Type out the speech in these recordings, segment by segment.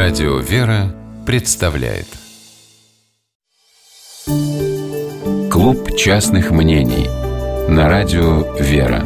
Радио «Вера» представляет Клуб частных мнений на Радио «Вера».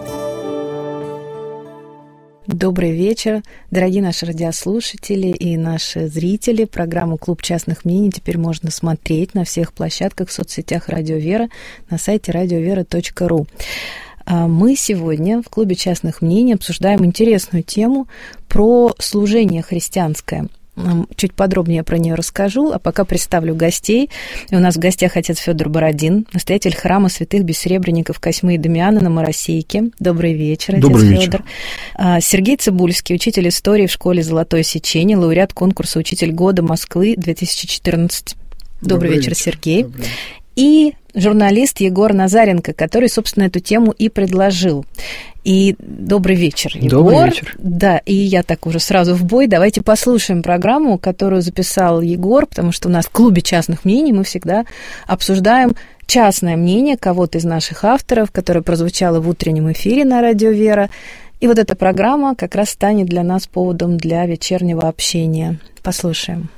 Добрый вечер, дорогие наши радиослушатели и наши зрители. Программу «Клуб частных мнений» теперь можно смотреть на всех площадках в соцсетях «Радио Вера», на сайте radiovera.ru. Мы сегодня в Клубе частных мнений обсуждаем интересную тему про служение христианское. Чуть подробнее про нее расскажу, а пока представлю гостей. И у нас в гостях отец Фёдор Бородин, настоятель храма святых бессребренников Косьмы и Дамиана на Моросейке. Добрый вечер, отец Добрый Фёдор. Вечер. Сергей Цыбульский, учитель истории в школе «Золотое сечение», лауреат конкурса «Учитель года Москвы» 2014. Добрый вечер, Сергей. Добрый. И журналист Егор Назаренко, который, собственно, эту тему и предложил. И добрый вечер, Егор. Добрый вечер. Да, и я так уже сразу в бой. Давайте послушаем программу, которую записал Егор, потому что у нас в Клубе частных мнений мы всегда обсуждаем частное мнение кого-то из наших авторов, которое прозвучало в утреннем эфире на Радио Вера. И вот эта программа как раз станет для нас поводом для вечернего общения. Послушаем.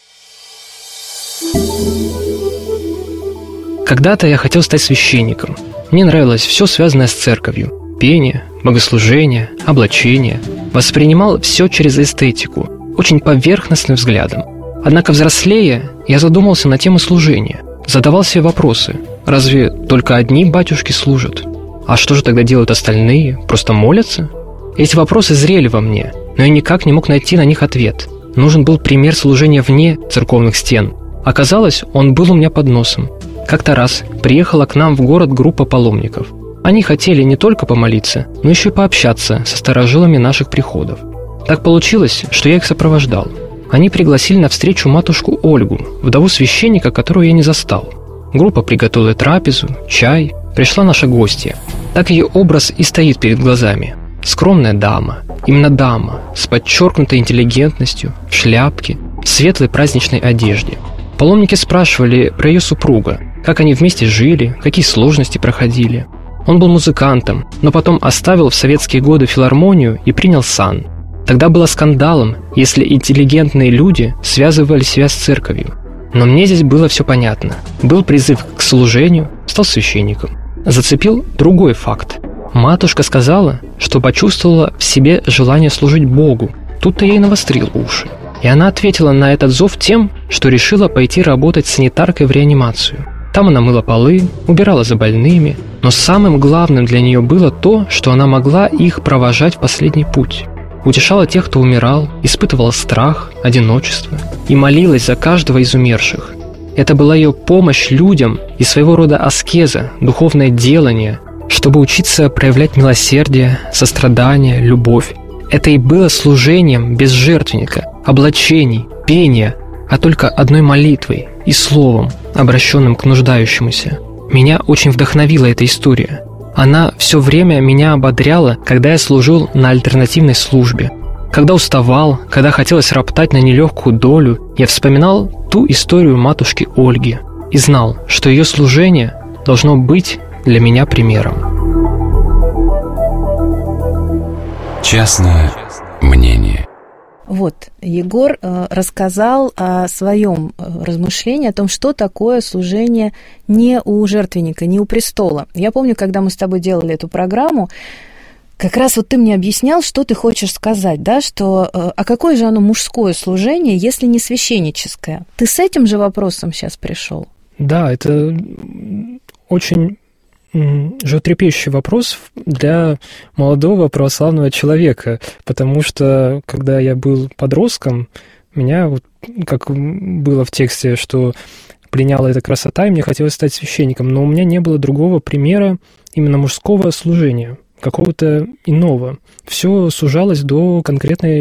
Когда-то я хотел стать священником. Мне нравилось все связанное с церковью. Пение, богослужение, облачение. Воспринимал все через эстетику, очень поверхностным взглядом. Однако взрослея, я задумался на тему служения. Задавал себе вопросы. Разве только одни батюшки служат? А что же тогда делают остальные? Просто молятся? Эти вопросы зрели во мне, но я никак не мог найти на них ответ. Нужен был пример служения вне церковных стен. Оказалось, он был у меня под носом. Как-то раз приехала к нам в город группа паломников. Они хотели не только помолиться, но еще и пообщаться со старожилами наших приходов. Так получилось, что я их сопровождал. Они пригласили на встречу матушку Ольгу, вдову священника, которую я не застал. Группа приготовила трапезу, чай, пришла наша гостья. Так ее образ и стоит перед глазами. Скромная дама, именно дама, с подчеркнутой интеллигентностью, в шляпке, в светлой праздничной одежде. Паломники спрашивали про ее супруга, как они вместе жили, какие сложности проходили. Он был музыкантом, но потом оставил в советские годы филармонию и принял сан. Тогда было скандалом, если интеллигентные люди связывали себя с церковью. Но мне здесь было все понятно. Был призыв к служению, стал священником. Зацепил другой факт. Матушка сказала, что почувствовала в себе желание служить Богу. Тут-то я и навострил уши. И она ответила на этот зов тем, что решила пойти работать санитаркой в реанимацию. Там она мыла полы, убирала за больными, но самым главным для нее было то, что она могла их провожать в последний путь. Утешала тех, кто умирал, испытывала страх, одиночество и молилась за каждого из умерших. Это была ее помощь людям и своего рода аскеза, духовное делание, чтобы учиться проявлять милосердие, сострадание, любовь. Это и было служением без жертвенника, облачений, пения, а только одной молитвой и словом, обращенным к нуждающемуся. Меня очень вдохновила эта история. Она все время меня ободряла, когда я служил на альтернативной службе. Когда уставал, когда хотелось роптать на нелегкую долю, я вспоминал ту историю матушки Ольги и знал, что ее служение должно быть для меня примером. Частное мнение. Вот, Егор рассказал о своем размышлении, о том, что такое служение не у жертвенника, не у престола. Я помню, когда мы с тобой делали эту программу, как раз вот ты мне объяснял, что ты хочешь сказать, да, что а какое же оно мужское служение, если не священническое? Ты с этим же вопросом сейчас пришел? Да, это очень животрепещущий вопрос для молодого православного человека, потому что, когда я был подростком, меня, вот, как было в тексте, что пленяла эта красота, и мне хотелось стать священником, но у меня не было другого примера именно мужского служения, какого-то иного. Все сужалось до конкретной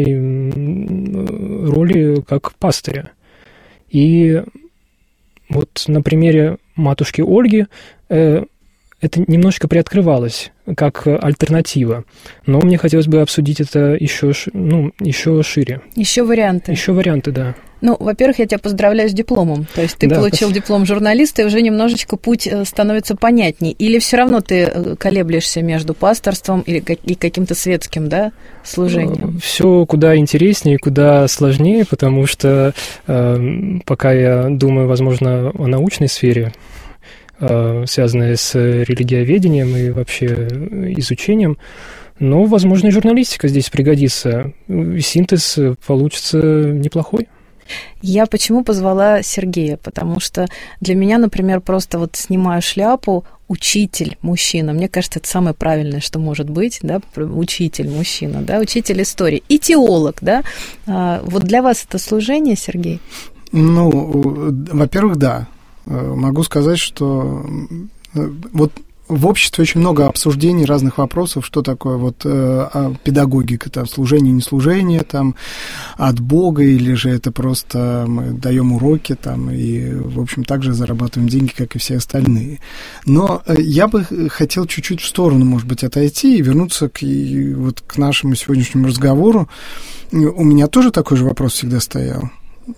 роли как пастыря. И вот на примере матушки Ольги это немножко приоткрывалось как альтернатива. Но мне хотелось бы обсудить это еще шире. Еще варианты. Еще варианты, да. Ну, во-первых, я тебя поздравляю с дипломом. То есть ты получил диплом журналиста, и уже немножечко путь становится понятнее. Или все равно ты колеблешься между пасторством и каким-то светским, да, служением? Все куда интереснее, куда сложнее, потому что пока я думаю, возможно, о научной сфере, связанной с религиоведением и вообще изучением, но, возможно, и журналистика здесь пригодится. Синтез получится неплохой. Я почему позвала Сергея? Потому что для меня, например, просто вот снимаю шляпу, учитель мужчина. Мне кажется, это самое правильное, что может быть, да, учитель мужчина, да, учитель истории и теолог, да. Вот для вас это служение, Сергей? Ну, во-первых, да. Могу сказать, что вот в обществе очень много обсуждений разных вопросов, что такое вот педагогика, там, служение, не служение, там, от Бога, или же это просто мы даем уроки, там, и, в общем, также зарабатываем деньги, как и все остальные. Но я бы хотел чуть-чуть в сторону, может быть, отойти и вернуться к нашему сегодняшнему разговору. У меня тоже такой же вопрос всегда стоял.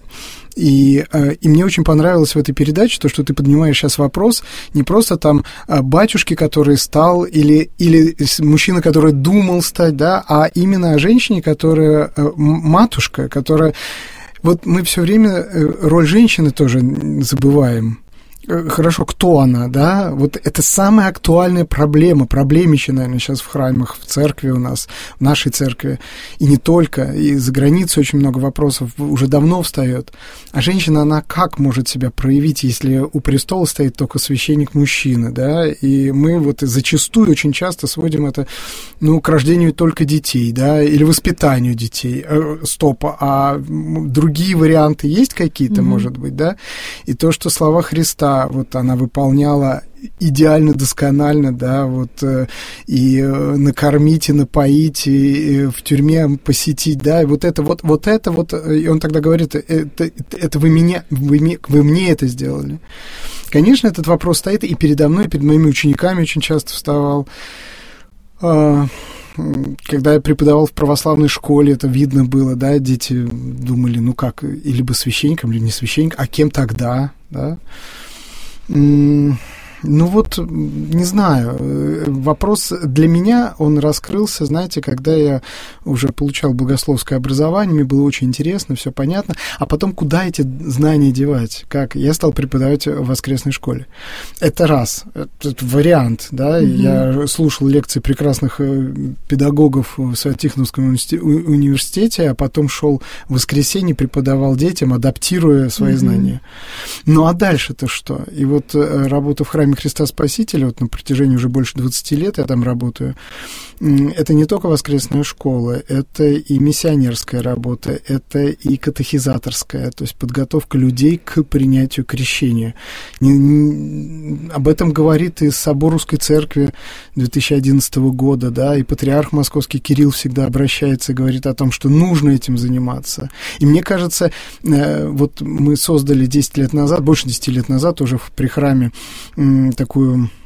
И мне очень понравилось в этой передаче то, что ты поднимаешь сейчас вопрос не просто там батюшки, который стал, или мужчина, который думал стать, да, а именно о женщине, которая матушка, которая... Вот мы все время роль женщины тоже забываем. Хорошо, кто она, да? Вот это самая актуальная проблемища, наверное, сейчас в храмах, в церкви у нас, в нашей церкви, и не только, и за границей очень много вопросов уже давно встает. А женщина, она как может себя проявить, если у престола стоит только священник-мужчина, да? И мы вот зачастую очень часто сводим это, к рождению только детей, да, или воспитанию детей. А другие варианты есть какие-то, может быть, да? И то, что слова Христа, вот она выполняла идеально, досконально, да, вот, и накормить, и напоить, и в тюрьме посетить, да, и вот это, и он тогда говорит, это вы мне это сделали. Конечно, этот вопрос стоит и передо мной, и перед моими учениками очень часто вставал. Когда я преподавал в православной школе, это видно было, да, дети думали, как, и либо священником, либо не священником, а кем тогда, да. Не знаю, вопрос для меня, он раскрылся, знаете, когда я уже получал богословское образование, мне было очень интересно, все понятно, а потом куда эти знания девать? Как? Я стал преподавать в воскресной школе. Это раз, это вариант, да, я слушал лекции прекрасных педагогов в Свято-Тихоновском университете, а потом шел в воскресенье, преподавал детям, адаптируя свои знания. Ну, а дальше-то что? И вот работа в храме Христа Спасителя, вот на протяжении уже больше 20 лет я там работаю, это не только воскресная школа, это и миссионерская работа, это и катехизаторская, то есть подготовка людей к принятию крещения. Об этом говорит и собор Русской Церкви 2011 года, да, и патриарх Московский Кирилл всегда обращается и говорит о том, что нужно этим заниматься. И мне кажется, вот мы создали 10 лет назад, больше 10 лет назад уже при храме такую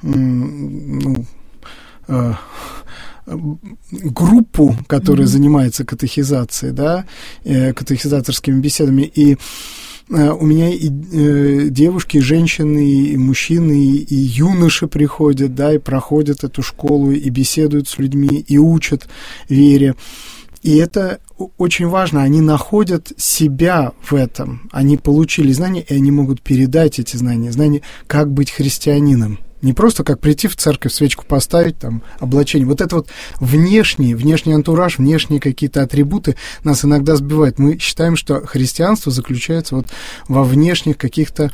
группу, которая занимается катехизацией, да, катехизаторскими беседами, и у меня и девушки, и женщины, и мужчины, и юноши приходят, да, и проходят эту школу, и беседуют с людьми, и учат вере. И это очень важно, они находят себя в этом, они получили знания, и они могут передать эти знания, как быть христианином. Не просто как прийти в церковь, свечку поставить, там, облачение. Вот это вот внешний антураж, внешние какие-то атрибуты нас иногда сбивают. Мы считаем, что христианство заключается вот во внешних каких-то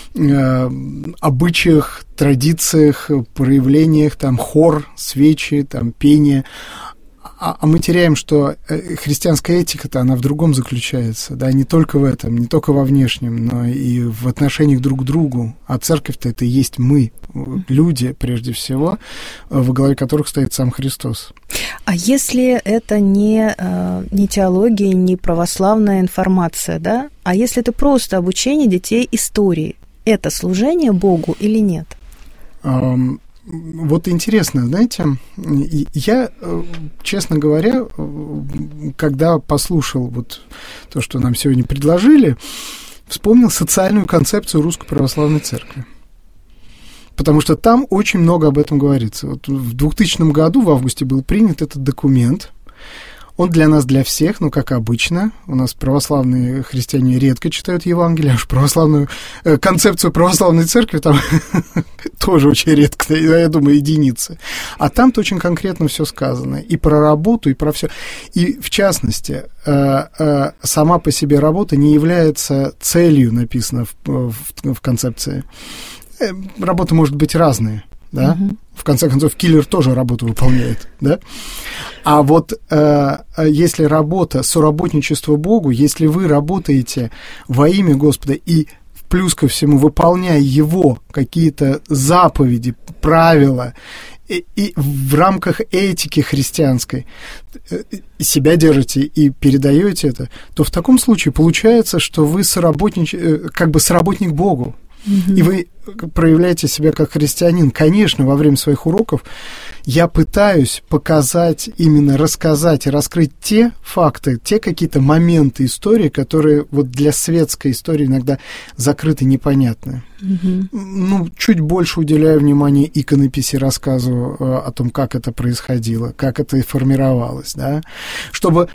обычаях, традициях, проявлениях, там, хор, свечи, там, пение. А мы теряем, что христианская этика-то, она в другом заключается, да, не только в этом, не только во внешнем, но и в отношениях друг к другу. А церковь-то это и есть мы, люди, прежде всего, во главе которых стоит сам Христос. А если это не теология, не православная информация, да, а если это просто обучение детей истории, это служение Богу или нет? Вот интересно, знаете, я, честно говоря, когда послушал вот то, что нам сегодня предложили, вспомнил социальную концепцию Русской Православной Церкви. Потому что там очень много об этом говорится. Вот в 2000 году, в августе, был принят этот документ. Он для нас, для всех, ну, как обычно. У нас православные христиане редко читают Евангелие, а уж православную концепцию православной церкви там тоже очень редко, я думаю, единицы. А там-то очень конкретно все сказано. И про работу, и про все. И, в частности, сама по себе работа не является целью, написано в концепции. Работы может быть разные. Да? В конце концов, киллер тоже работу выполняет, да? А вот если работа, соработничество Богу, если вы работаете во имя Господа и плюс ко всему выполняя Его какие-то заповеди, правила, и в рамках этики христианской себя держите и передаете это, то в таком случае получается, что вы как бы соработник Богу. И вы проявляете себя как христианин. Конечно, во время своих уроков я пытаюсь показать, именно рассказать и раскрыть те факты, те какие-то моменты истории, которые вот для светской истории иногда закрыты, непонятны. Ну, чуть больше уделяю внимания иконописи, рассказываю о том, как это происходило, как это формировалось, да, чтобы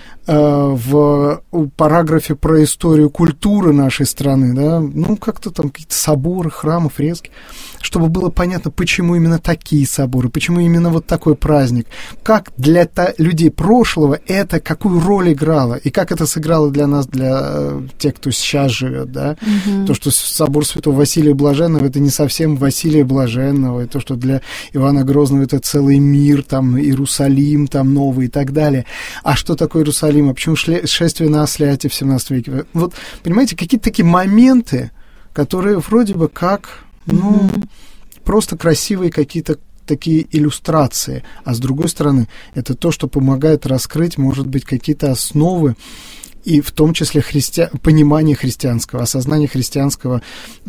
в параграфе про историю культуры нашей страны, да, ну, как-то там какие-то соборы, храмы, фрески, чтобы было понятно, почему именно такие соборы, почему именно вот такой праздник, как для людей прошлого это какую роль играло, и как это сыграло для нас, для тех, кто сейчас живет, да, то, что собор Святого Василия Блаженного, это не совсем Василия Блаженного, и то, что для Ивана Грозного это целый мир, там, Иерусалим, там, новый и так далее. А что такое Иерусалим? А почему шествие на Осляте в 17 веке? Вот, понимаете, какие-то такие моменты, которые вроде бы как, ну, просто красивые какие-то такие иллюстрации, а с другой стороны, это то, что помогает раскрыть, может быть, какие-то основы, и в том числе понимание христианского, осознание христианского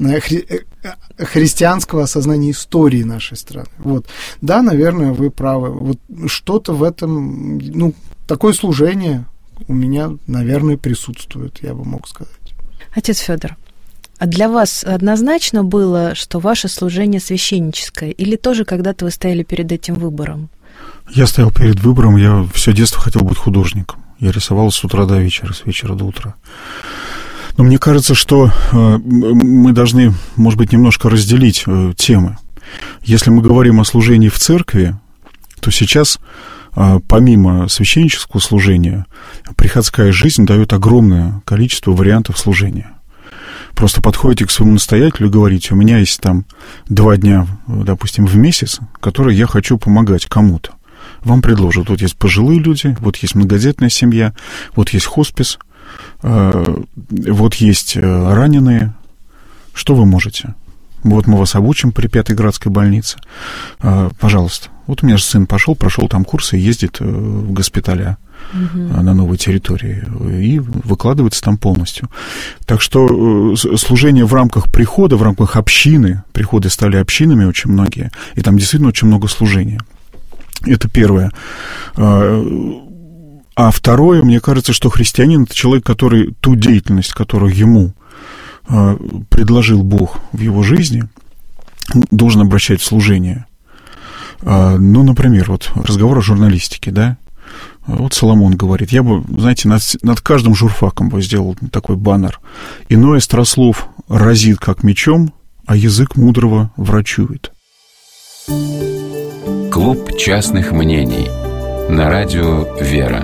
осознания истории нашей страны. Вот. Да, наверное, вы правы. Вот что-то в этом, ну, такое служение у меня, наверное, присутствует, я бы мог сказать. Отец Федор, а для вас однозначно было, что ваше служение священническое, или тоже когда-то вы стояли перед этим выбором? Я стоял перед выбором, я все детство хотел быть художником. Я рисовал с утра до вечера, с вечера до утра. Но мне кажется, что мы должны, может быть, немножко разделить темы. Если мы говорим о служении в церкви, то сейчас, помимо священнического служения, приходская жизнь дает огромное количество вариантов служения. Просто подходите к своему настоятелю и говорите: у меня есть там 2 дня, допустим, в месяц, которые я хочу помогать кому-то. Вам предложат: вот есть пожилые люди, вот есть многодетная семья, вот есть хоспис, вот есть раненые. Что вы можете? Вот мы вас обучим при Пятиградской больнице. Пожалуйста. Вот у меня же сын прошел там курсы и ездит в госпиталя на новой территории и выкладывается там полностью. Так что служение в рамках прихода, в рамках общины, приходы стали общинами очень многие, и там действительно очень много служения. Это первое. А второе, мне кажется, что христианин — это человек, который ту деятельность, которую ему предложил Бог в его жизни, должен обращать в служение. Ну, например, вот разговор о журналистике, да? Вот Соломон говорит: я бы, знаете, над каждым журфаком бы сделал такой баннер: «Иной острослов разит, как мечом, а язык мудрого врачует». Клуб частных мнений на радио «Вера».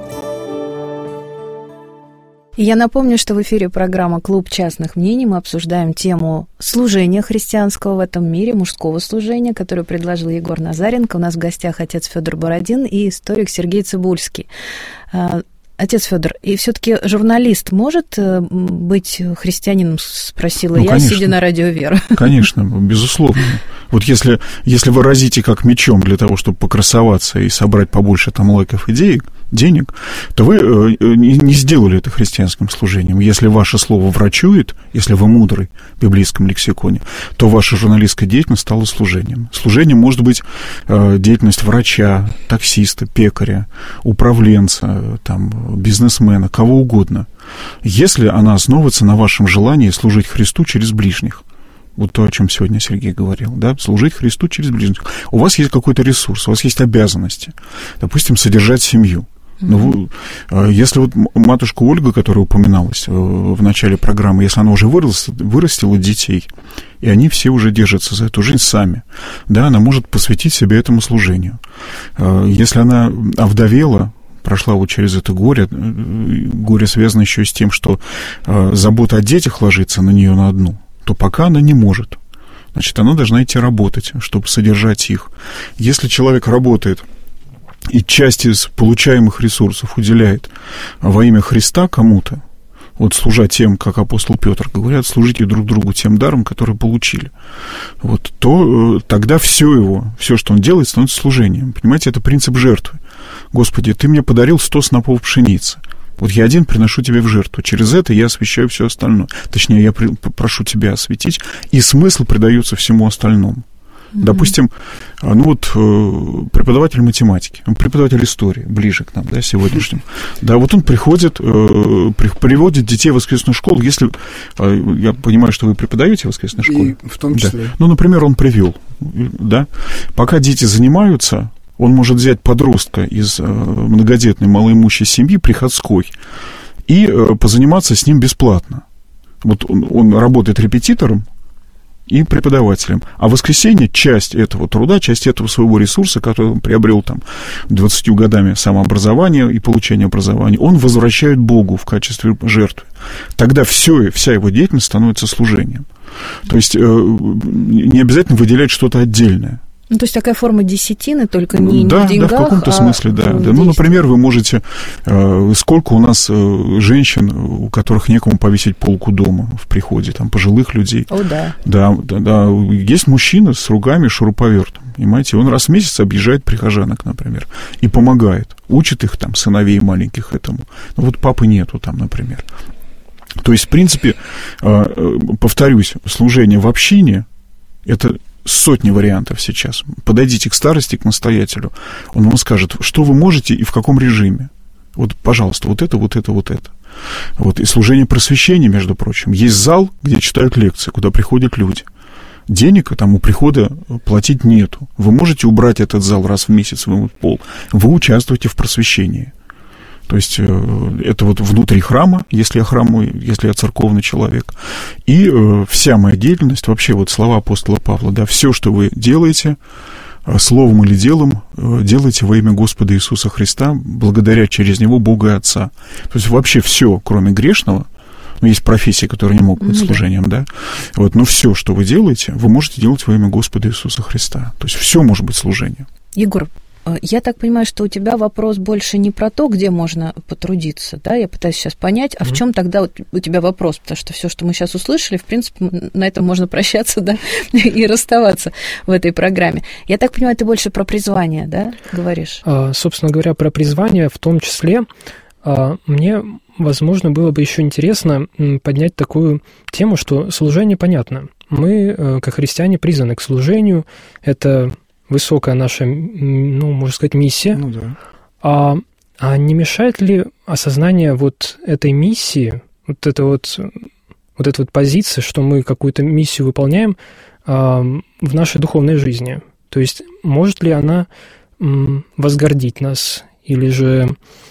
И я напомню, что в эфире программа «Клуб частных мнений». Мы обсуждаем тему служения христианского в этом мире, мужского служения, которое предложил Егор Назаренко. У нас в гостях отец Федор Бородин и историк Сергей Цыбульский. Отец Федор, и все-таки журналист может быть христианином, спросила я, конечно, сидя на радио «Вера». Конечно, безусловно. Вот если вы разите как мечом для того, чтобы покрасоваться и собрать побольше там лайков, идей, денег, то вы не сделали это христианским служением. Если ваше слово врачует, если вы мудрый в библейском лексиконе, то ваша журналистская деятельность стала служением. Служением может быть деятельность врача, таксиста, пекаря, управленца, там, бизнесмена, кого угодно. Если она основывается на вашем желании служить Христу через ближних. Вот то, о чем сегодня Сергей говорил, да, служить Христу через ближних. У вас есть какой-то ресурс, у вас есть обязанности, допустим, содержать семью. Ну, если вот матушка Ольга, которая упоминалась в начале программы, если она уже вырастила детей, и они все уже держатся за эту жизнь сами, да, она может посвятить себя этому служению. Если она овдовела, прошла вот через это горе связано еще и с тем, что забота о детях ложится на нее на одну, то пока она не может. Значит, она должна идти работать, чтобы содержать их. Если человек работает и часть из получаемых ресурсов уделяет во имя Христа кому-то, вот служа тем, как апостол Петр говорят, служите друг другу тем даром, который получили, вот, то тогда все, что он делает, становится служением. Понимаете, это принцип жертвы. Господи, Ты мне подарил 100 снопов пшеницы. Вот я один приношу Тебе в жертву. Через это я освящаю все остальное. Точнее, я прошу Тебя осветить, и смысл придается всему остальному. Допустим, ну вот преподаватель математики, преподаватель истории, ближе к нам, да, сегодняшним. Да, вот он приходит, приводит детей в воскресную школу. Если, я понимаю, что вы преподаете в воскресной школе. И в том числе. Да. Ну, например, он привел, да. Пока дети занимаются, он может взять подростка из многодетной малоимущей семьи, приходской, и позаниматься с ним бесплатно. Вот он работает репетитором и преподавателем. А в воскресенье часть этого труда, часть этого своего ресурса, который он приобрел там 20 годами самообразования и получения образования, он возвращает Богу в качестве жертвы. Тогда вся его деятельность становится служением. То есть не обязательно выделять что-то отдельное. Ну, то есть такая форма десятины, только не в деньгах, да, в каком-то смысле, да. Ну, например, вы можете... Сколько у нас женщин, у которых некому повесить полку дома в приходе, там, пожилых людей. О, да. Да. Есть мужчина с ругами, шуруповертом, понимаете? Он раз в месяц объезжает прихожанок, например, и помогает. Учит их, там, сыновей маленьких этому. Ну, вот папы нету там, например. То есть, в принципе, повторюсь, служение в общине — это... сотни вариантов сейчас. Подойдите к старости, к настоятелю. Он вам скажет, что вы можете и в каком режиме. Вот, пожалуйста, вот это. Вот. И служение просвещения, между прочим. Есть зал, где читают лекции, куда приходят люди. Денег там у прихода платить нету. Вы можете убрать этот зал раз в месяц, вымыть пол. Вы участвуете в просвещении. То есть это вот внутри храма, если я церковный человек. И вся моя деятельность, вообще вот слова апостола Павла, да, все, что вы делаете, словом или делом, делайте во имя Господа Иисуса Христа, благодаря через Него Бога и Отца. То есть вообще все, кроме грешного, ну, есть профессии, которые не могут быть служением, да, вот, но все, что вы делаете, вы можете делать во имя Господа Иисуса Христа. То есть все может быть служением. Егор, я так понимаю, что у тебя вопрос больше не про то, где можно потрудиться, да? Я пытаюсь сейчас понять, а в чем тогда вот у тебя вопрос? Потому что все, что мы сейчас услышали, в принципе, на этом можно прощаться, да, и расставаться в этой программе. Я так понимаю, ты больше про призвание, да, говоришь? Собственно говоря, про призвание в том числе. Мне, возможно, было бы еще интересно поднять такую тему, что служение понятно. Мы, как христиане, призваны к служению. Это высокая наша, ну, можно сказать, миссия. Ну, да. А не мешает ли осознание вот этой миссии, вот эта вот позиция, что мы какую-то миссию выполняем в нашей духовной жизни? То есть может ли она возгордить нас или же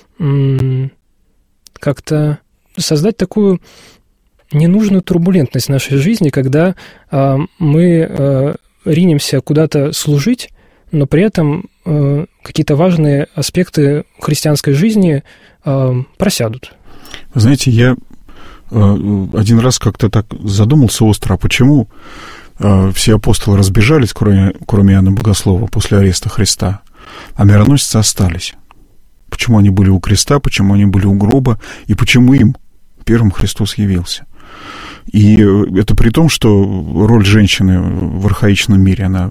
как-то создать такую ненужную турбулентность в нашей жизни, когда мы ринемся куда-то служить, но при этом какие-то важные аспекты христианской жизни просядут. Знаете, я один раз как-то так задумался остро, почему все апостолы разбежались, кроме Иоанна Богослова, после ареста Христа, а мироносцы остались. Почему они были у креста, почему они были у гроба, и почему им первым Христос явился. И это при том, что роль женщины в архаичном мире, она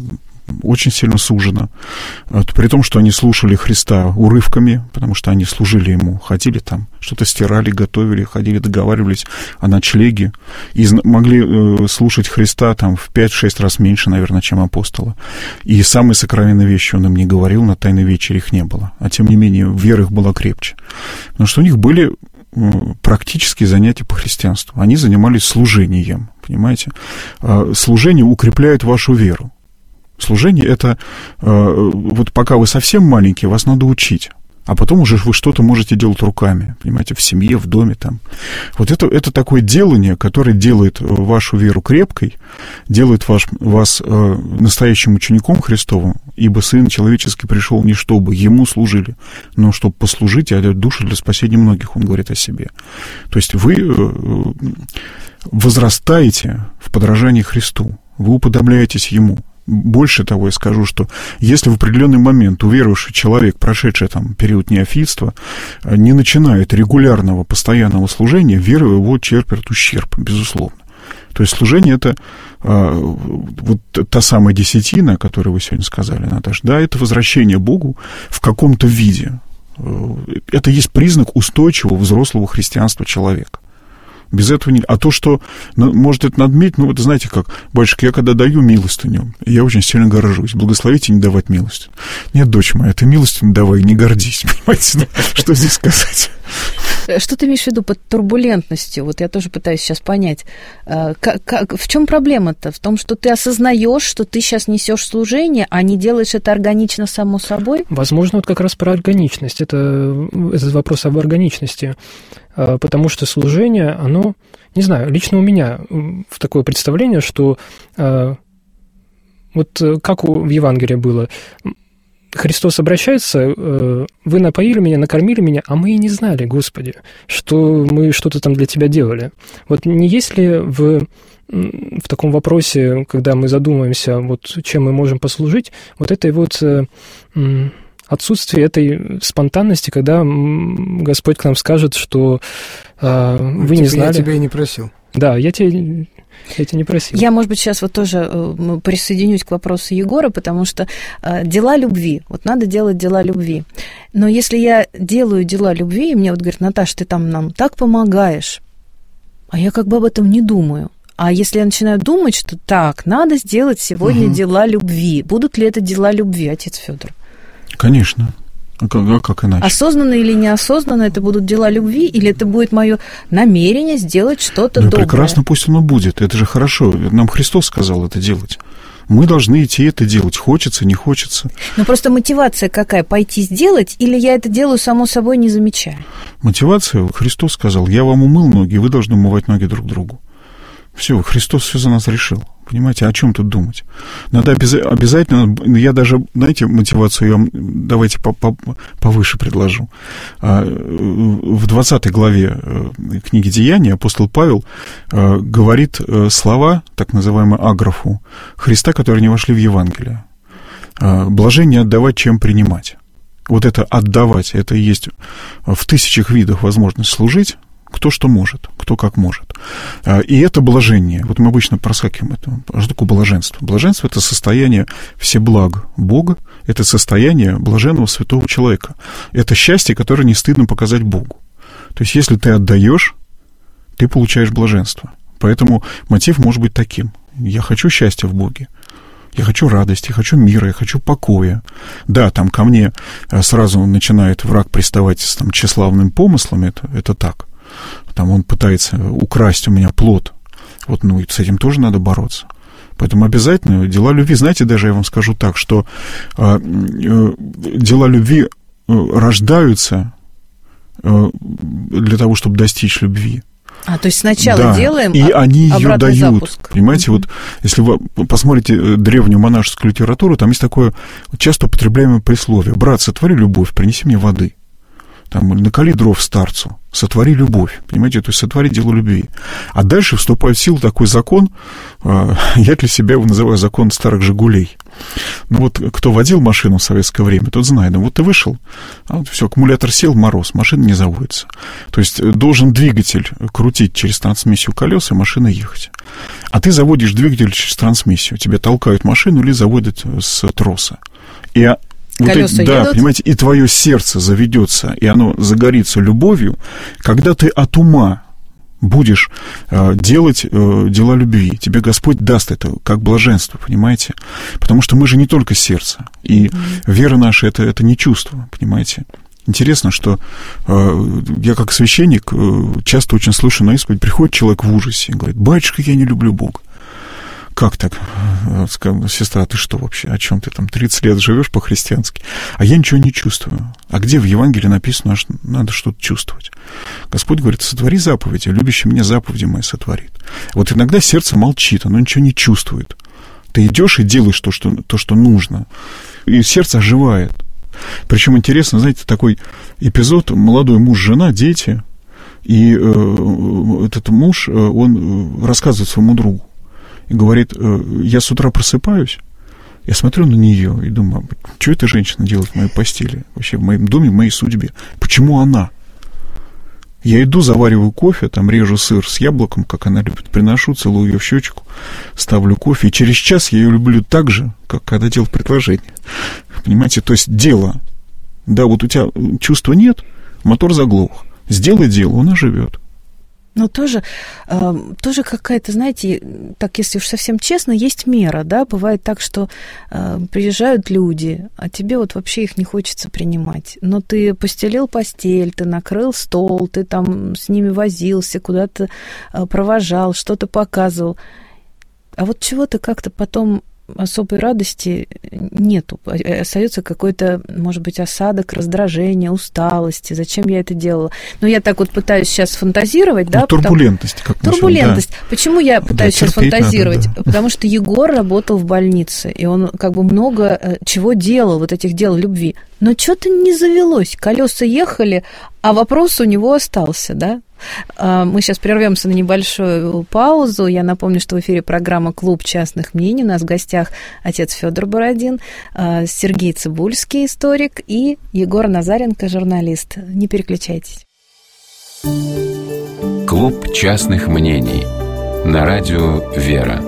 очень сильно сужено. При том, что они слушали Христа урывками, потому что они служили Ему, ходили там, что-то стирали, готовили, ходили, договаривались о ночлеге, и могли слушать Христа там в 5-6 раз меньше, наверное, чем апостола. И самые сокровенные вещи Он им не говорил, на Тайной вечере их не было. А тем не менее, вера их была крепче. Потому что у них были практические занятия по христианству. Они занимались служением, понимаете? Служение укрепляет вашу веру. Служение — это вот пока вы совсем маленькие, вас надо учить. А потом уже вы что-то можете делать руками, понимаете, в семье, в доме там. Вот это такое делание, которое делает вашу веру крепкой, делает вас настоящим учеником Христовым, ибо Сын Человеческий пришел не чтобы Ему служили, но чтобы послужить и отдать душу для спасения многих, Он говорит о себе. То есть вы возрастаете в подражании Христу, вы уподобляетесь Ему. Больше того, я скажу, что если в определенный момент уверовавший человек, прошедший там период неофитства, не начинает регулярного, постоянного служения, вера его черпит ущерб, безусловно. То есть служение — это вот та самая десятина, о которой вы сегодня сказали, Наташа, да, это возвращение Богу в каком-то виде. Это есть признак устойчивого взрослого христианства человека. Без этого не... А то, что может это надметь, ну, вот знаете как, батюшка, я когда даю милостыню, я очень сильно горжусь. Благословите не давать милостыню. Нет, дочь моя, ты милостыню давай, не гордись. Понимаете, что здесь сказать? Что ты имеешь в виду под турбулентностью? Вот я тоже пытаюсь сейчас понять. В чем проблема-то? В том, что ты осознаешь, что ты сейчас несешь служение, а не делаешь это органично само собой? Возможно, вот как раз про органичность. Это этот вопрос об органичности. Потому что служение, оно, не знаю, лично у меня в такое представление, что вот как в Евангелии было, Христос обращается, вы напоили меня, накормили меня, а мы и не знали, Господи, что мы что-то там для Тебя делали. Вот не есть ли в таком вопросе, когда мы задумываемся, вот чем мы можем послужить, вот этой вот отсутствие этой спонтанности, когда Господь к нам скажет, что вы не знали... Я тебя и не просил. Да, я тебя не просил. Я, может быть, сейчас вот тоже присоединюсь к вопросу Егора, потому что дела любви, вот надо делать дела любви. Но если я делаю дела любви, и мне вот говорят, Наташа, ты там нам так помогаешь, а я как бы об этом не думаю. А если я начинаю думать, что так, надо сделать сегодня дела любви, будут ли это дела любви, отец Федор? Конечно. А как иначе? Осознанно или неосознанно это будут дела любви, или это будет мое намерение сделать что-то доброе? Прекрасно, пусть оно будет. Это же хорошо. Нам Христос сказал это делать. Мы должны идти это делать. Хочется, не хочется. Но просто мотивация какая? Пойти сделать, или я это делаю само собой, не замечая? Мотивация, Христос сказал, я вам умыл ноги, вы должны умывать ноги друг другу. Все, Христос все за нас решил. Понимаете, о чем тут думать? Надо обязательно, я даже, знаете, мотивацию я вам давайте повыше предложу. В 20 главе книги «Деяния» апостол Павел говорит слова, так называемые аграфу, Христа, которые не вошли в Евангелие. Блажение отдавать, чем принимать. Вот это отдавать, это и есть в тысячах видах возможность служить, кто что может, кто как может. И это блажение. Вот мы обычно проскакиваем это. А что такое блаженство? Блаженство — это состояние всеблаг Бога, это состояние блаженного святого человека. Это счастье, которое не стыдно показать Богу. То есть, если ты отдаешь, ты получаешь блаженство. Поэтому мотив может быть таким. Я хочу счастья в Боге. Я хочу радости, я хочу мира, я хочу покоя. Да, там ко мне сразу начинает враг приставать с там, тщеславным помыслом, это так. Там он пытается украсть у меня плод. Вот, ну, и с этим тоже надо бороться. Поэтому обязательно дела любви. Знаете, даже я вам скажу так, что дела любви рождаются для того, чтобы достичь любви. То есть сначала делаем, и они ее дают. Запуск. Понимаете, вот если вы посмотрите древнюю монашескую литературу, там есть такое часто употребляемое присловие: «Брат, сотвори любовь, принеси мне воды». Там, накали дров старцу, сотвори любовь, понимаете, то есть сотвори дело любви. А дальше вступает в силу такой закон, я для себя его называю закон старых «Жигулей». Ну вот кто водил машину в советское время, тот знает. Ну вот ты вышел, а вот все, аккумулятор сел, мороз, машина не заводится. То есть должен двигатель крутить через трансмиссию колес, и машина ехать. А ты заводишь двигатель через трансмиссию. Тебя толкают машину или заводят с троса. И колеса вот да, едут? понимаете, и твое сердце заведется, и оно загорится любовью, когда ты от ума будешь делать дела любви. Тебе Господь даст это как блаженство, понимаете? Потому что мы же не только сердце. И вера наша это не чувство, понимаете? Интересно, что я как священник часто очень слышу на исповедь, приходит человек в ужасе и говорит: батюшка, я не люблю Бога. Как так? Сестра, ты что вообще? О чем ты там 30 лет живешь по-христиански? А я ничего не чувствую. А где в Евангелии написано, что надо что-то чувствовать? Господь говорит: сотвори заповеди, любящий меня заповеди мои сотворит. Вот иногда сердце молчит, оно ничего не чувствует. Ты идешь и делаешь то, что нужно. И сердце оживает. Причем интересно, знаете, такой эпизод: молодой муж, жена, дети. И этот муж, он рассказывает своему другу. И говорит: я с утра просыпаюсь, я смотрю на нее и думаю: что эта женщина делает в моей постели, вообще в моем доме, в моей судьбе? Почему она? Я иду, завариваю кофе, там режу сыр с яблоком, как она любит, приношу, целую ее в щечку, ставлю кофе, и через час я ее люблю так же, как когда делал предложение. Понимаете, то есть дело. Да, вот у тебя чувства нет, мотор заглох. Сделай дело, он оживет. Но тоже какая-то, знаете, так, если уж совсем честно, есть мера, да, бывает так, что приезжают люди, а тебе вот вообще их не хочется принимать, но ты постелил постель, ты накрыл стол, ты там с ними возился, куда-то провожал, что-то показывал, а вот чего-то как-то потом особой радости нету. Остается какой-то, может быть, осадок, раздражение, усталости. Зачем я это делала? Но я так вот пытаюсь сейчас фантазировать, да? Турбулентность, как мы турбулентность. Да. Почему я пытаюсь сейчас фантазировать? Надо, да. Потому что Егор работал в больнице, и он как бы много чего делал, вот этих дел любви. Но что-то не завелось. Колеса ехали, а вопрос у него остался, да? Мы сейчас прервемся на небольшую паузу. Я напомню, что в эфире программа «Клуб частных мнений». У нас в гостях отец Федор Бородин, Сергей Цыбульский, историк, и Егор Назаренко, журналист. Не переключайтесь. Клуб частных мнений на радио «Вера».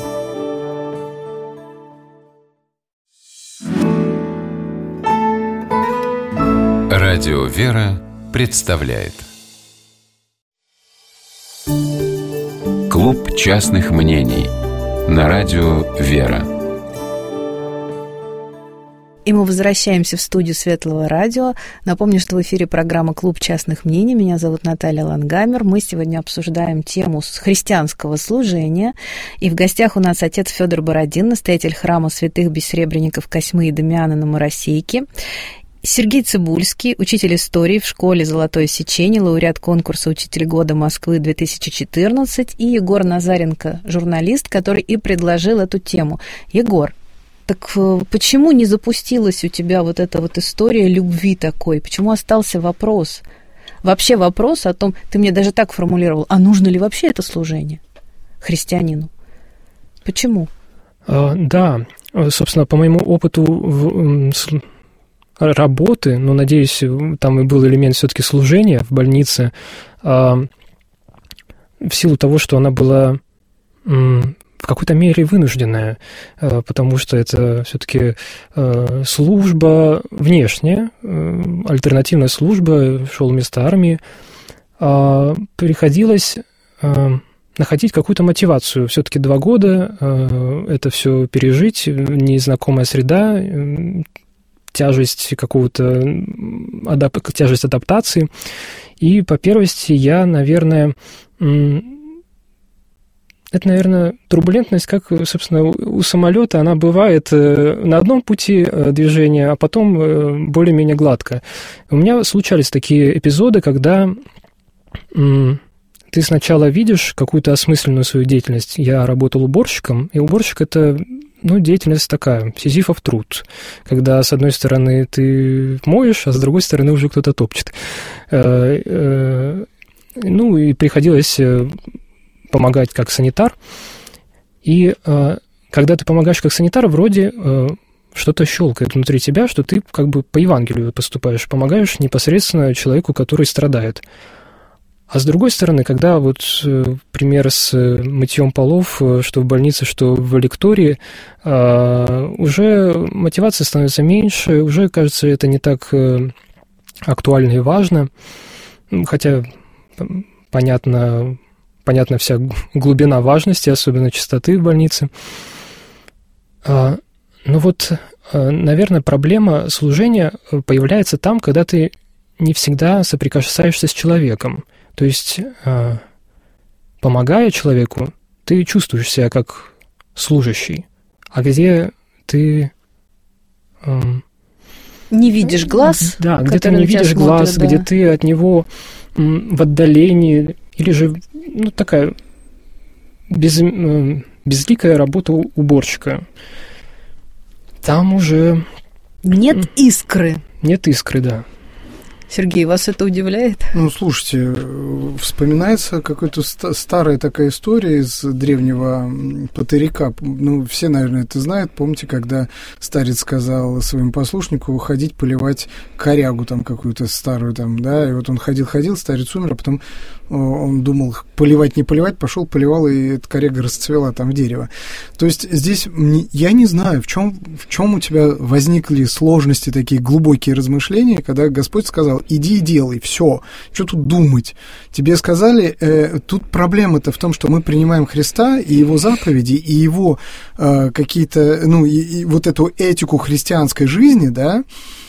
Радио «Вера» представляет Клуб частных мнений на радио «Вера». И мы возвращаемся в студию Светлого радио. Напомню, что в эфире программа «Клуб частных мнений». Меня зовут Наталья Лангамер. Мы сегодня обсуждаем тему христианского служения. И в гостях у нас отец Федор Бородин, настоятель храма святых бессребренников Косьмы и Дамиана на Моросейке. Сергей Цыбульский, учитель истории в школе «Золотое сечение», лауреат конкурса «Учитель года Москвы-2014», и Егор Назаренко, журналист, который и предложил эту тему. Егор, так почему не запустилась у тебя вот эта вот история любви такой? Почему остался вопрос? Вообще вопрос о том, ты мне даже так формулировал, а нужно ли вообще это служение христианину? Почему? Да, собственно, по моему опыту работы, но, надеюсь, там и был элемент все-таки служения в больнице, в силу того, что она была в какой-то мере вынужденная, потому что это все-таки служба внешняя, альтернативная служба, шел вместо армии, приходилось находить какую-то мотивацию. Все-таки 2 года это все пережить, незнакомая среда, тяжесть какого-то, тяжесть адаптации. И по первости я, наверное, турбулентность, как, собственно, у самолета, она бывает на одном пути движения, а потом более-менее гладко. У меня случались такие эпизоды, когда ты сначала видишь какую-то осмысленную свою деятельность. Я работал уборщиком, и уборщик – это деятельность такая, сизифов труд, когда с одной стороны ты моешь, а с другой стороны уже кто-то топчет. И приходилось помогать как санитар. И когда ты помогаешь как санитар, вроде что-то щелкает внутри тебя, что ты как бы по Евангелию поступаешь, помогаешь непосредственно человеку, который страдает. А с другой стороны, когда вот пример с мытьем полов, что в больнице, что в лектории, уже мотивация становится меньше, уже, кажется, это не так актуально и важно, хотя понятна вся глубина важности, особенно чистоты в больнице. Но вот, наверное, проблема служения появляется там, когда ты не всегда соприкасаешься с человеком. То есть, помогая человеку, ты чувствуешь себя как служащий, а где ты... Не видишь глаз. Да, где ты не видишь глаз, да. Где ты от него в отдалении, или же такая безликая работа уборщика. Там уже... Нет искры. Нет искры, да. Сергей, вас это удивляет? Ну, слушайте, вспоминается какая-то старая такая история из древнего патырика. Ну, все, наверное, это знают. Помните, когда старец сказал своему послушнику ходить поливать корягу там какую-то старую там, да, и вот он ходил, старец умер, а потом он думал, поливать, не поливать, пошел, поливал, и эта коряга расцвела там в дерево. То есть здесь я не знаю, в чем у тебя возникли сложности, такие глубокие размышления, когда Господь сказал, иди и делай, все, что тут думать. Тебе сказали, тут проблема-то в том, что мы принимаем Христа и Его заповеди, и Его какие-то, и вот эту этику христианской жизни, да,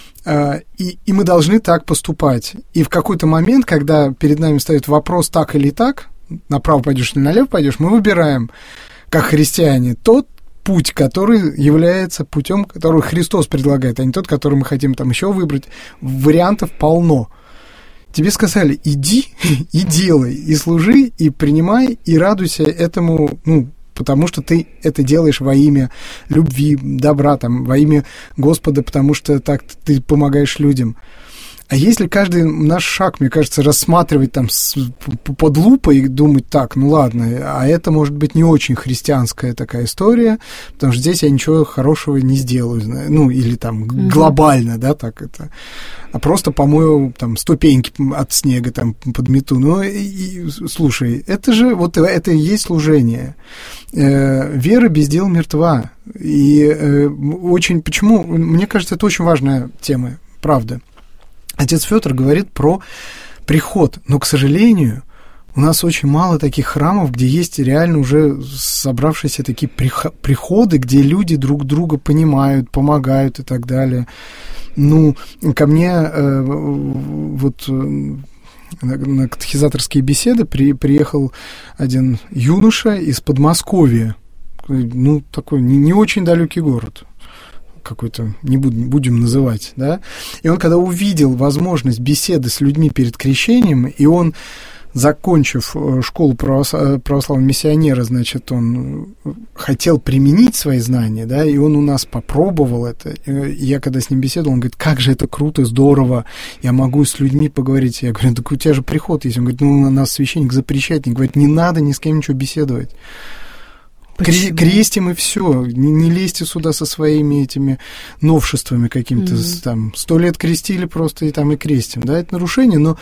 и мы должны так поступать. И в какой-то момент, когда перед нами стоит вопрос так или так, направо пойдешь или налево пойдешь, мы выбираем, как христиане, тот путь, который является путем, который Христос предлагает, а не тот, который мы хотим там еще выбрать. Вариантов полно. Тебе сказали, иди и делай, и служи, и принимай, и радуйся этому, потому что ты это делаешь во имя любви, добра, там, во имя Господа, потому что так ты помогаешь людям. А если каждый наш шаг, мне кажется, рассматривать там под лупой и думать, так, ну ладно, а это может быть не очень христианская такая история, потому что здесь я ничего хорошего не сделаю, или там глобально, да, так это, а просто помою там ступеньки от снега, там подмету. Слушай, это же, вот это и есть служение. Вера без дел мертва. И почему, мне кажется, это очень важная тема, правда. Отец Фёдор говорит про приход, но, к сожалению, у нас очень мало таких храмов, где есть реально уже собравшиеся такие приходы, где люди друг друга понимают, помогают и так далее. Ко мне на катехизаторские беседы приехал один юноша из Подмосковья, такой не очень далекий город, какой-то, не будем называть, да, и он, когда увидел возможность беседы с людьми перед крещением, и он, закончив школу православного миссионера, значит, он хотел применить свои знания, да, и он у нас попробовал это, и я, когда с ним беседовал, он говорит, как же это круто, здорово, я могу с людьми поговорить, я говорю, так у тебя же приход есть, он говорит, нас священник запрещает, он говорит, не надо ни с кем ничего беседовать. Крестим и все. Не лезьте сюда со своими этими новшествами какими-то. Там 100 лет крестили просто и крестим. Да, это нарушение, но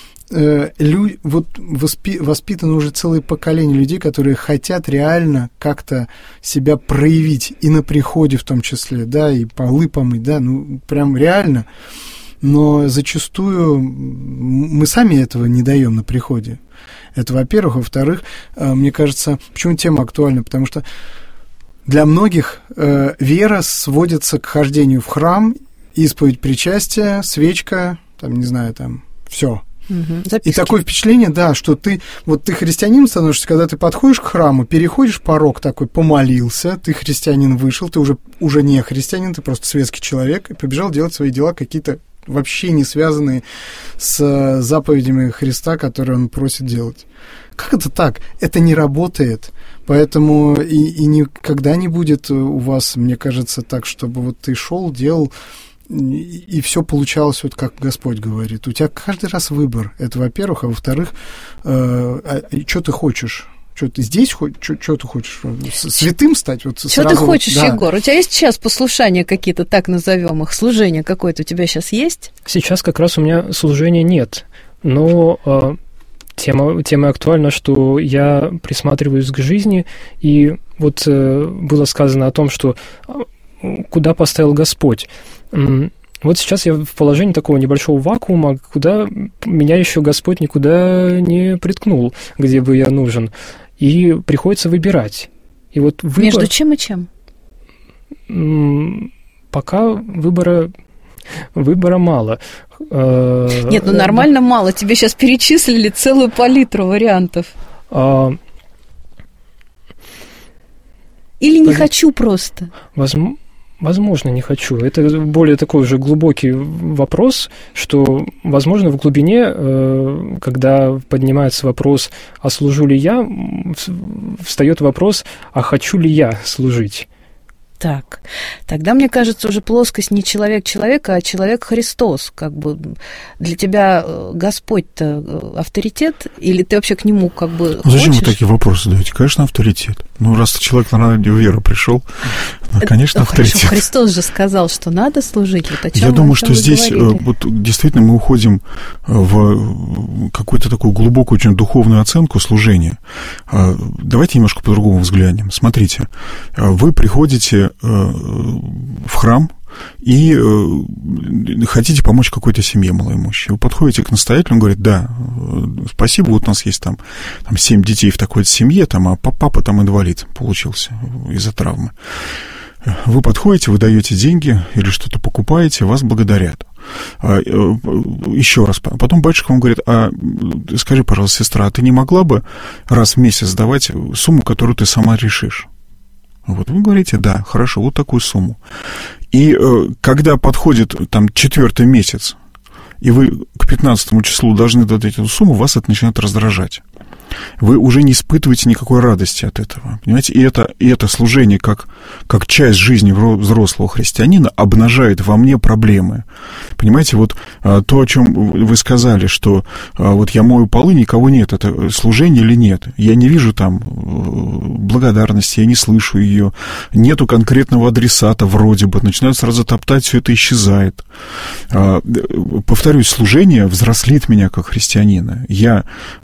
воспитано уже целое поколение людей, которые хотят реально как-то себя проявить и на приходе в том числе, да, и полы помыть, да, прям реально. Но зачастую мы сами этого не даем на приходе. Это, во-первых. Во-вторых, мне кажется, почему тема актуальна? Потому что для многих вера сводится к хождению в храм, исповедь причастия, свечка, все. И такое впечатление, да, что ты христианин становишься, когда ты подходишь к храму, переходишь порог такой, помолился, ты христианин вышел, ты уже не христианин, ты просто светский человек, и побежал делать свои дела какие-то вообще не связанные с заповедями Христа, которые Он просит делать. Как это так? Это не работает. Поэтому и никогда не будет у вас, мне кажется, так, чтобы ты шел, делал, и все получалось как Господь говорит. У тебя каждый раз выбор. Это, во-первых. А во-вторых, что ты хочешь? Что ты здесь что ты хочешь? Святым стать? Вот что ты хочешь, Егор? У тебя есть сейчас послушания какие-то, так назовем их, служение какое-то у тебя сейчас есть? Сейчас как раз у меня служения нет, но тема актуальна, что я присматриваюсь к жизни, и вот было сказано о том, что куда поставил Господь. Вот сейчас я в положении такого небольшого вакуума, куда меня еще Господь никуда не приткнул, где бы я нужен. И приходится выбирать. И вот между чем и чем? Пока выбора мало. Нет, нормально мало. Тебе сейчас перечислили целую палитру вариантов. Или не хочу просто? Возможно, не хочу. Это более такой уже глубокий вопрос, что, возможно, в глубине, когда поднимается вопрос, а служу ли я, встает вопрос, а хочу ли я служить. Так, тогда, мне кажется, уже плоскость не человек-человека, а человек-Христос. Как бы для тебя Господь-то авторитет? Или ты вообще к нему как бы хочешь? Зачем вы такие вопросы задаете? Конечно, авторитет. Ну, раз человек на радио «Вера» пришел, конечно, авторитет. Хорошо, Христос же сказал, что надо служить. Вот о чем я думаю, что здесь вот, действительно мы уходим в какую-то такую глубокую, очень духовную оценку служения. Давайте немножко по-другому взглянем. Смотрите, вы приходите в храм и хотите помочь какой-то семье малоимущей. Вы подходите к настоятелю, он говорит, да, спасибо, вот у нас есть там 7 детей в такой-то семье, а папа там инвалид получился из-за травмы. Вы подходите, вы даете деньги или что-то покупаете, вас благодарят. Еще раз. Потом батюшка вам говорит, скажи, пожалуйста, сестра, а ты не могла бы раз в месяц давать сумму, которую ты сама решишь? Вот вы говорите, да, хорошо, вот такую сумму. И когда подходит там 4-й месяц, и вы к 15 числу должны дать эту сумму, вас это начинает раздражать. Вы уже не испытываете никакой радости от этого. Понимаете? И это служение, как часть жизни взрослого христианина, обнажает во мне проблемы. Понимаете, вот то, о чем вы сказали, что вот я мою полы, никого нет, это служение или нет? Я не вижу там благодарности, я не слышу ее, нету конкретного адресата вроде бы, начинают сразу топтать, все это исчезает. Повторюсь, служение взрослит меня как христианина. Я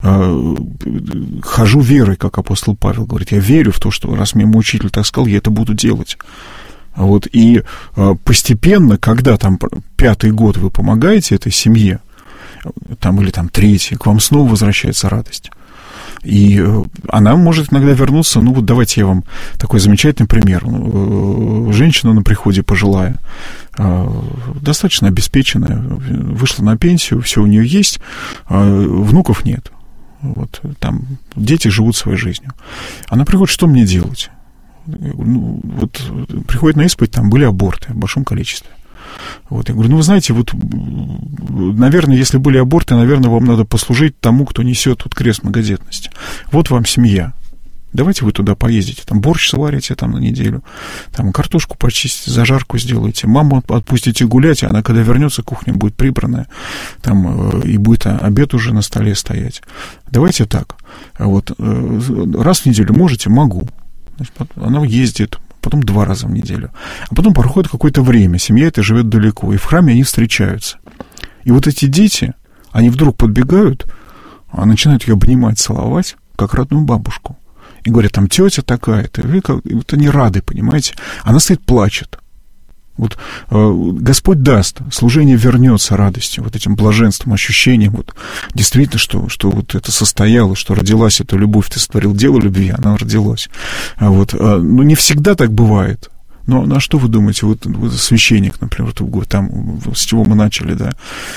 хожу верой, как апостол Павел говорит. Я верю в то, что раз мне мой учитель так сказал, я это буду делать. Вот, и постепенно, когда там 5-й год вы помогаете этой семье, там, или там 3-й, к вам снова возвращается радость. И она может иногда вернуться. Ну, вот давайте я вам такой замечательный пример. Женщина на приходе пожилая, достаточно обеспеченная, вышла на пенсию, все у нее есть, внуков нет. Вот, там дети живут своей жизнью. Она приходит, что мне делать? Ну, вот приходит на исповедь, там были аборты в большом количестве. Вот, я говорю, вы знаете, вот, наверное, если были аборты, наверное, вам надо послужить тому, кто несет вот крест многодетности. Вот вам семья. Давайте вы туда поездите, там борщ сварите там на неделю, там картошку почистите, зажарку сделаете, маму отпустите гулять, и она, когда вернется, кухня будет прибранная, там и будет обед уже на столе стоять. Давайте так. Вот, раз в неделю можете? Могу. Значит, она ездит, потом 2 раза в неделю. А потом проходит какое-то время, семья эта живет далеко, и в храме они встречаются. И вот эти дети, они вдруг подбегают, начинают ее обнимать, целовать, как родную бабушку. И говорят, там тетя такая-то, вот они рады, понимаете? Она стоит, плачет. Вот Господь даст, служение вернется радостью, вот этим блаженством, ощущением, вот действительно, что вот это состоялось, что родилась эта любовь, ты сотворил дело любви, она родилась. Вот, ну, не всегда так бывает. Но на что вы думаете, вот священник, например, там, с чего мы начали, да?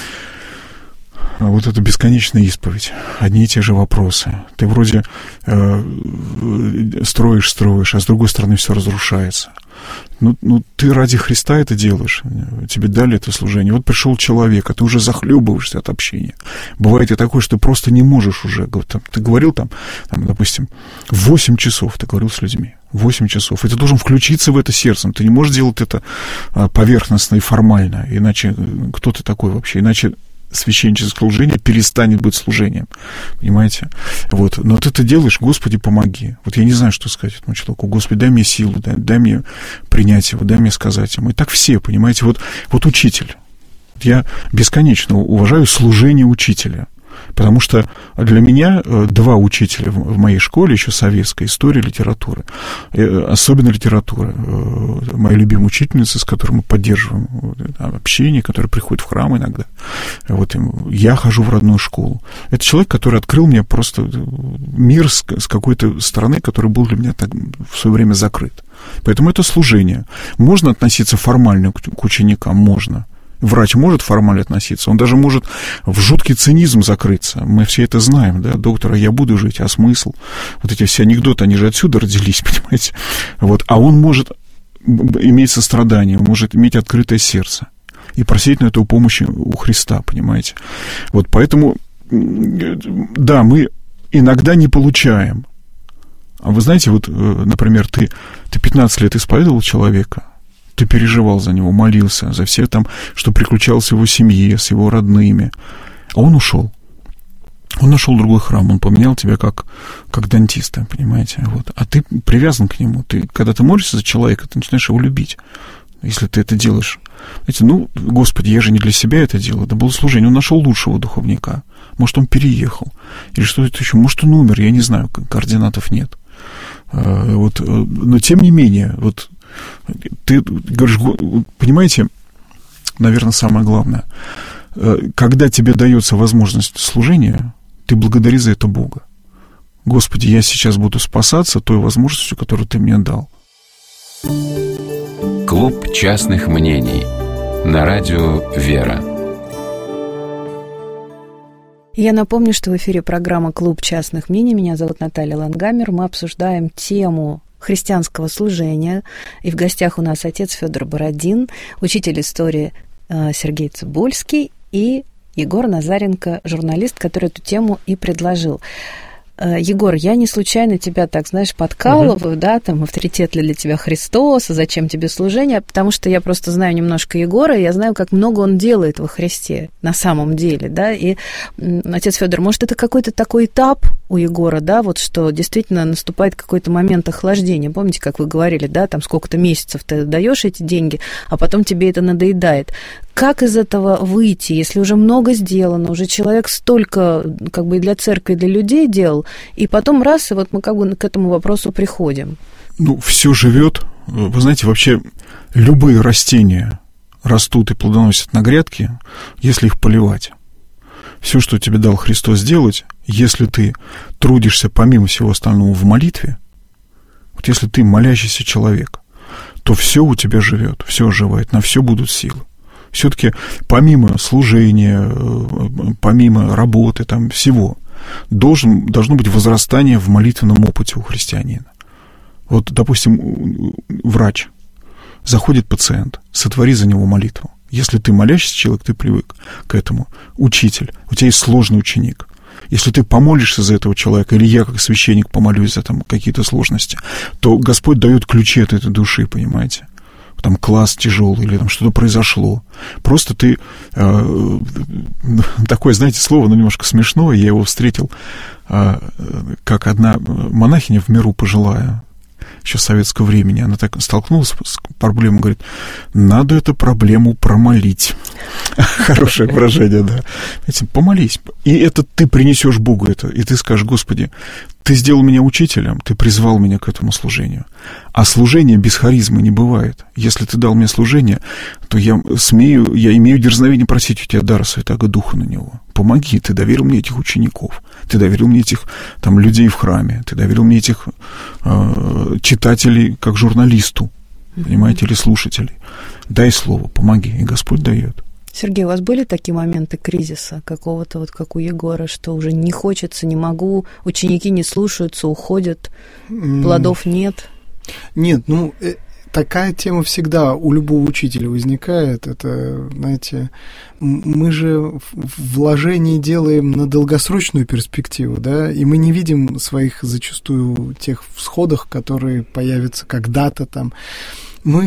Вот это бесконечная исповедь, одни и те же вопросы. Ты вроде строишь, а с другой стороны все разрушается. Ну, ты ради Христа это делаешь, тебе дали это служение. Вот пришел человек, а ты уже захлебываешься от общения. Бывает и такое, что ты просто не можешь уже. Ты говорил там, допустим, 8 часов ты говорил с людьми. 8 часов. И ты должен включиться в это сердцем. Ты не можешь делать это поверхностно и формально. Иначе кто ты такой вообще? Иначе священническое служение перестанет быть служением. Понимаете? Вот. Но ты это делаешь, Господи, помоги. Вот я не знаю, что сказать этому человеку. Господи, дай мне силу, дай мне принять его, дай мне сказать ему. И так все, понимаете? Вот учитель. Я бесконечно уважаю служение учителя. Потому что для меня два учителя в моей школе, еще советской, история, литература, особенно литература. Моя любимая учительница, с которой мы поддерживаем общение, которая приходит в храм иногда. Вот я хожу в родную школу. Это человек, который открыл мне просто мир с какой-то стороны, который был для меня так в свое время закрыт. Поэтому это служение. Можно относиться формально к ученикам? Можно. Врач может формально относиться, он даже может в жуткий цинизм закрыться. Мы все это знаем, да, доктора, я буду жить, а смысл? Вот эти все анекдоты, они же отсюда родились, понимаете? Вот. А он может иметь сострадание, он может иметь открытое сердце и просить на эту помощь у Христа, понимаете? Вот поэтому, да, мы иногда не получаем. А вы знаете, вот, например, ты 15 лет исповедовал человека, ты переживал за него, молился за все там, что приключалось в его семье, с его родными. А он ушел. Он нашел другой храм, он поменял тебя как дантиста, понимаете? Вот. А ты привязан к нему. Когда ты молишься за человека, ты начинаешь его любить, если ты это делаешь. Знаете, Господи, я же не для себя это делаю. Это было служение. Он нашел лучшего духовника. Может, он переехал. Или что-то еще. Может, он умер. Я не знаю, координатов нет. Вот. Но, тем не менее, вот ты говоришь, понимаете, наверное, самое главное, когда тебе дается возможность служения, ты благодари за это Бога. Господи, я сейчас буду спасаться той возможностью, которую ты мне дал. Клуб частных мнений на радио «Вера». Я напомню, что в эфире программа «Клуб частных мнений». Меня зовут Наталья Лангамер. Мы обсуждаем тему христианского служения. И в гостях у нас отец Федор Бородин, учитель истории Сергей Цыбульский и Егор Назаренко, журналист, который эту тему и предложил. Егор, я не случайно тебя так, знаешь, подкалываю, да, там, авторитет ли для тебя Христос, а зачем тебе служение, потому что я просто знаю немножко Егора, и я знаю, как много он делает во Христе на самом деле, да, и, отец Федор, может, это какой-то такой этап у Егора, да, вот что действительно наступает какой-то момент охлаждения, помните, как вы говорили, да, там сколько-то месяцев ты даешь эти деньги, а потом тебе это надоедает. Как из этого выйти, если уже много сделано, уже человек столько, как бы, и для церкви, и для людей делал, и потом раз, и вот мы как бы к этому вопросу приходим. Все живет. Вы знаете, вообще любые растения растут и плодоносят на грядке, если их поливать. Все, что тебе дал Христос сделать, если ты трудишься помимо всего остального в молитве, вот если ты молящийся человек, то все у тебя живет, все оживает, на все будут силы. Все-таки помимо служения, помимо работы, там всего, должно быть возрастание в молитвенном опыте у христианина. Вот, допустим, врач, заходит пациент, сотвори за него молитву. Если ты молящийся человек, ты привык к этому. Учитель, у тебя есть сложный ученик. Если ты помолишься за этого человека, или я как священник помолюсь за там какие-то сложности, то Господь дает ключи от этой души, понимаете? Там класс тяжелый, или там что-то произошло. Просто ты... такое, знаете, слово, немножко смешное. Я его встретил, как одна монахиня в миру пожилая, еще советского времени. Она так столкнулась с проблемой, говорит, надо эту проблему промолить. Хорошее выражение, да. Помолись. И это ты принесешь Богу это. И ты скажешь, Господи, ты сделал меня учителем, ты призвал меня к этому служению. А служение без харизмы не бывает. Если ты дал мне служение, то я имею дерзновение просить у тебя дара Святаго Духа на него. Помоги, ты доверил мне этих учеников, ты доверил мне этих там людей в храме, ты доверил мне этих читателей как журналисту, понимаете, или слушателей. Дай слово, помоги, и Господь дает. Сергей, у вас были такие моменты кризиса какого-то, вот как у Егора, что уже не хочется, не могу, ученики не слушаются, уходят, плодов нет? Нет, такая тема всегда у любого учителя возникает. Это, знаете, мы же вложение делаем на долгосрочную перспективу, да, и мы не видим своих зачастую тех всходов, которые появятся когда-то там. Мы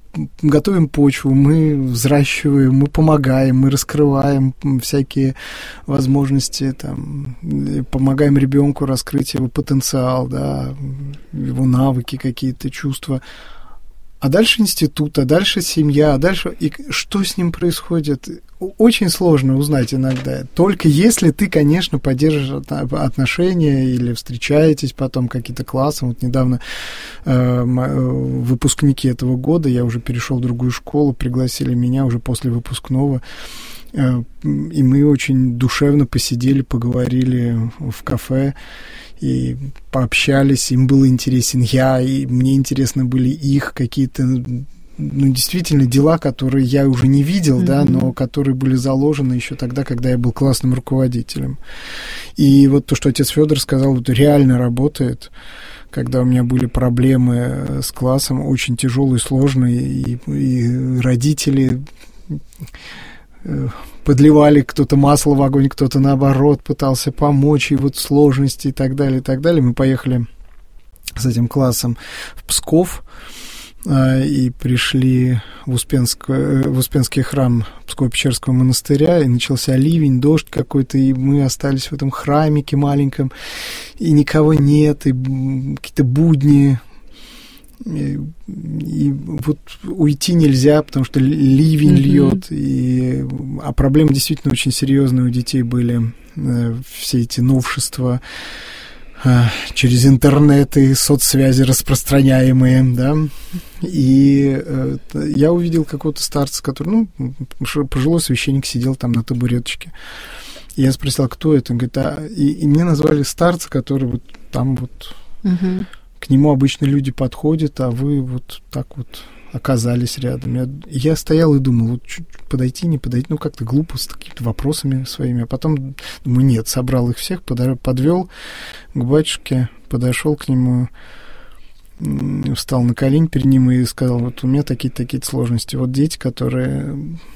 готовим почву, мы взращиваем, мы помогаем, мы раскрываем всякие возможности, там, помогаем ребенку раскрыть его потенциал, да, его навыки, какие-то чувства. А дальше институт, а дальше семья, а дальше... И что с ним происходит? Очень сложно узнать иногда. Только если ты, конечно, поддержишь отношения или встречаетесь потом какие-то классы. Вот недавно выпускники этого года, я уже перешел в другую школу, пригласили меня уже после выпускного. И мы очень душевно посидели, поговорили в кафе и пообщались, им был интересен я, и мне интересны были их какие-то, ну, действительно, дела, которые я уже не видел, да, но которые были заложены еще тогда, когда я был классным руководителем. И вот то, что отец Федор сказал, вот реально работает, когда у меня были проблемы с классом, очень тяжелые, сложные, и родители подливали кто-то масло в огонь, кто-то, наоборот, пытался помочь, и вот сложности и так далее, и так далее. Мы поехали с этим классом в Псков и пришли в Успенский храм Псково-Печерского монастыря, и начался ливень, дождь какой-то, и мы остались в этом храмике маленьком, и никого нет, и какие-то будни. И вот уйти нельзя, потому что ливень льет, а проблемы действительно очень серьезные у детей были, все эти новшества через интернет и соцсвязи распространяемые, да, и я увидел какого-то старца, который, пожилой священник, сидел там на табуреточке, и я спросил, кто это, он говорит, и мне назвали старца, который вот там вот... К нему обычно люди подходят, а вы вот так вот оказались рядом. Я стоял и думал, вот чуть подойти, не подойти, как-то глупо, с какими-то вопросами своими. А потом, думаю, нет, собрал их всех, подвел к батюшке, подошел к нему, встал на колени перед ним и сказал, вот у меня такие-то сложности. Вот дети, которые,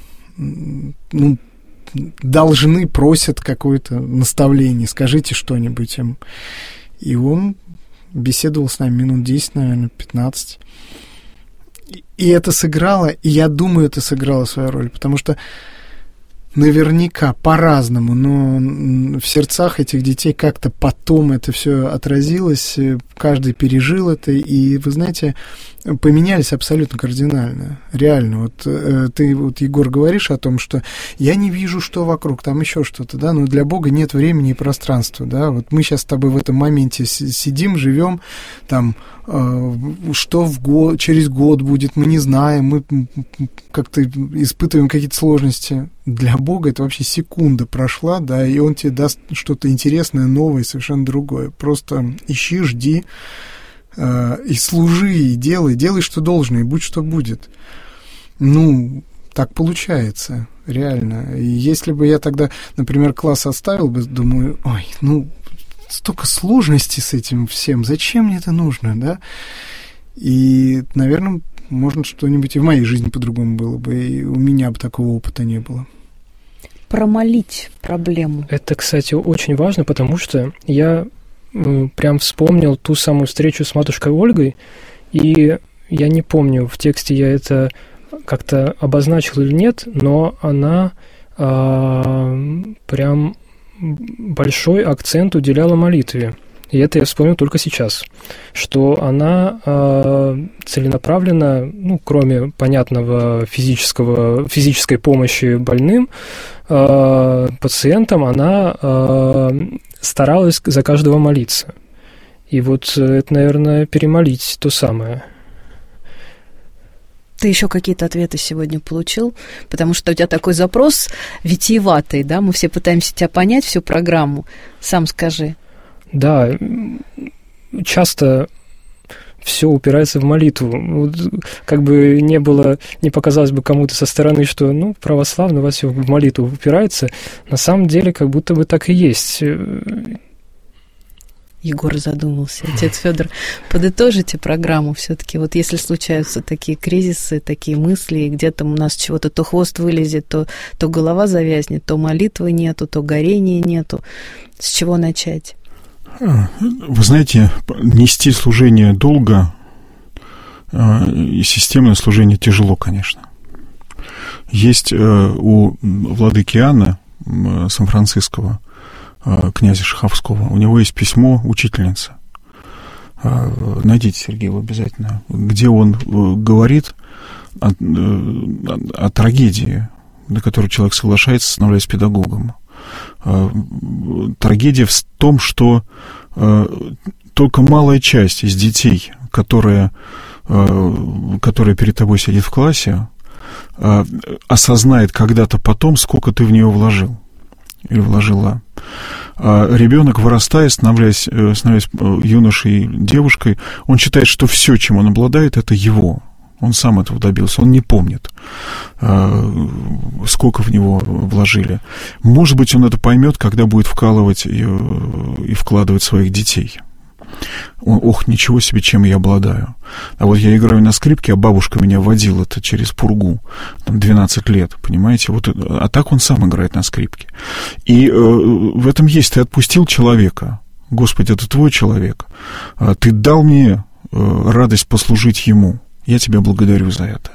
должны, просят какое-то наставление, скажите что-нибудь им. И он беседовал с нами минут 10, наверное, 15. И это сыграло, и я думаю, это сыграло свою роль, потому что наверняка по-разному, но в сердцах этих детей как-то потом это все отразилось, каждый пережил это, и, вы знаете, поменялись абсолютно кардинально. Реально. Вот ты, вот, Егор, говоришь о том, что я не вижу, что вокруг, там еще что-то, да, но для Бога нет времени и пространства, да. Вот мы сейчас с тобой в этом моменте сидим, живем, там, что через год будет, мы не знаем, мы как-то испытываем какие-то сложности. Для Бога это вообще секунда прошла, да, и Он тебе даст что-то интересное, новое, совершенно другое. Просто ищи, жди, и служи, и делай, что должно, и будь что будет. Так получается, реально. И если бы я тогда, например, класс оставил бы, думаю, столько сложностей с этим всем, зачем мне это нужно, да? И, наверное, может, что-нибудь и в моей жизни по-другому было бы, и у меня бы такого опыта не было. Промолить проблему. Это, кстати, очень важно, потому что я прям вспомнил ту самую встречу с матушкой Ольгой, и я не помню, в тексте я это как-то обозначил или нет, но она прям большой акцент уделяла молитве. И это я вспомнил только сейчас, что она целенаправленно, кроме понятного физической помощи больным, пациентам, она старалась за каждого молиться. И вот это, наверное, перемолить то самое. Ты еще какие-то ответы сегодня получил? Потому что у тебя такой запрос витиеватый, да? Мы все пытаемся тебя понять, всю программу. Сам скажи. Да, часто все упирается в молитву. Вот, как бы не показалось бы кому-то со стороны, что, православно у вас все в молитву упирается. На самом деле, как будто бы так и есть. Егор задумался. Отец Федор, подытожите программу все-таки. Вот если случаются такие кризисы, такие мысли, и где-то у нас чего-то то хвост вылезет, то голова завязнет, то молитвы нету, то горения нету. С чего начать? Вы знаете, нести служение долго и системное служение тяжело, конечно. Есть у владыки Иоанна Сан-Франциского, князя Шаховского, у него есть письмо учительницы. Найдите, Сергей, его обязательно, где он говорит о трагедии, на которую человек соглашается, становляясь педагогом. Трагедия в том, что только малая часть из детей, которая перед тобой сидит в классе, осознает когда-то потом, сколько ты в нее вложил или вложила. Ребенок, вырастая, становясь юношей, девушкой, он считает, что все, чем он обладает, это его. Он сам этого добился, он не помнит, сколько в него вложили. Может быть, он это поймет, когда будет вкалывать и вкладывать своих детей. Ох, ничего себе, чем я обладаю. А вот я играю на скрипке, а бабушка меня водила это через пургу, там, 12 лет, понимаете? Вот, а так он сам играет на скрипке. И в этом есть, ты отпустил человека. Господи, это твой человек. Ты дал мне радость послужить ему. Я тебя благодарю за это.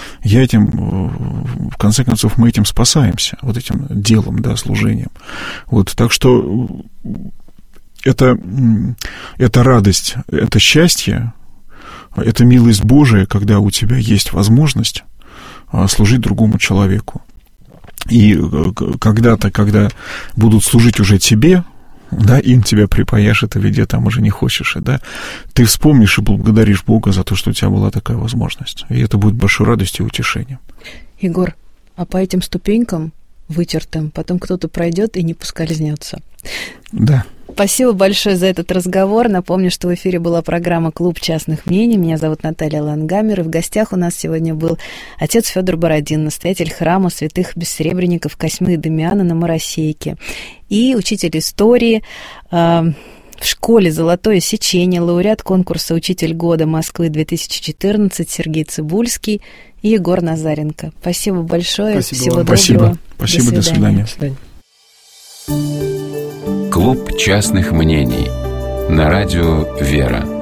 В конце концов, мы этим спасаемся, вот этим делом, да, служением. Вот, так что это радость, это счастье, это милость Божия, когда у тебя есть возможность служить другому человеку. И когда-то, когда будут служить уже тебе, да, им тебя припаяшет, или где там уже не хочешь, да, ты вспомнишь и благодаришь Бога за то, что у тебя была такая возможность. И это будет большой радостью и утешением. Егор, а по этим ступенькам вытертым потом кто-то пройдет и не поскользнется. Да. Спасибо большое за этот разговор. Напомню, что в эфире была программа «Клуб частных мнений». Меня зовут Наталья Лангамер, и в гостях у нас сегодня был отец Федор Бородин, настоятель храма святых бессребренников Косьмы и Дамиана на Моросейке, и учитель истории в школе «Золотое сечение», лауреат конкурса «Учитель года Москвы-2014» Сергей Цыбульский и Егор Назаренко. Спасибо большое. Спасибо. Всего Спасибо. доброго. Спасибо. До свидания. До свидания. Клуб частных мнений на радио «Вера».